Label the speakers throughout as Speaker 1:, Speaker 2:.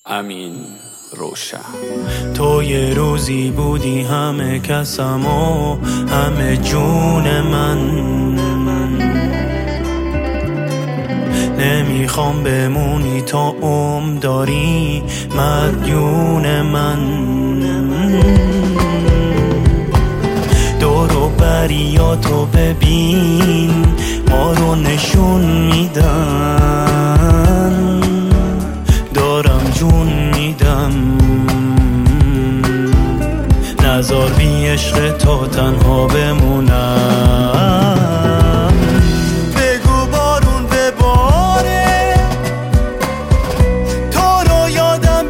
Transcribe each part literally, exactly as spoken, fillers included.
Speaker 1: امین روشن.
Speaker 2: تو یه روزی بودی همه کسم و همه جون من، نمیخوام بمونی تا عمر داری مدیون من. دور و بریاتو ببین ما رو نشون میدن، دارم جون میدم. نذار بی عشق تو تنها بمونم. بگو بارون بباره تو رو یادم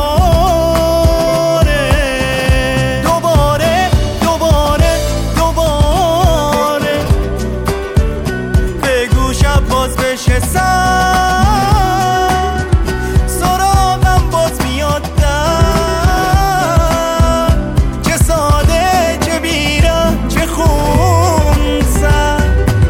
Speaker 2: بیاره، دوباره دوباره دوباره. بگو شب باز بشه سر، سراغم باز میاد در. چه ساده چه بیره چه خونسر.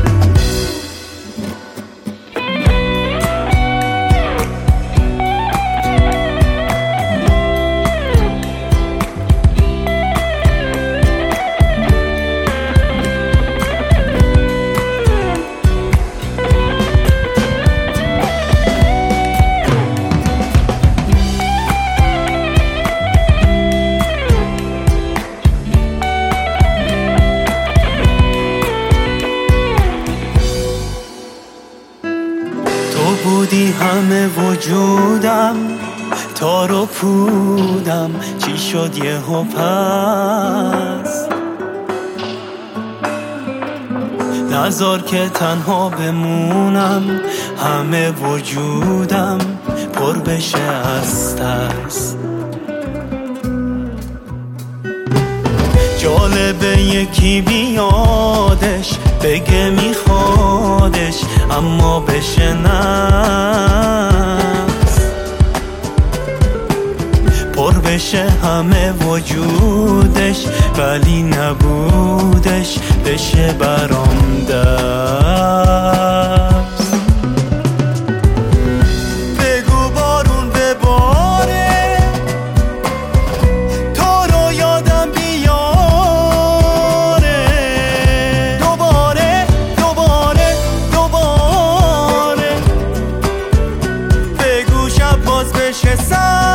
Speaker 2: بودی همه وجودم، تار و پودم. چی شد یهو پس؟ نذار که تنها بمونم، همه وجودم پر بشه از ترس. جالبه یکی بیادش بگه میخوادش اما بشه نفس. پر بشه همه وجودش ولی نبودش بشه برام درس. بگو بارون بباره تو رو یادم بیاره، دوباره دوباره دوباره. بگو شب باز بشه سر،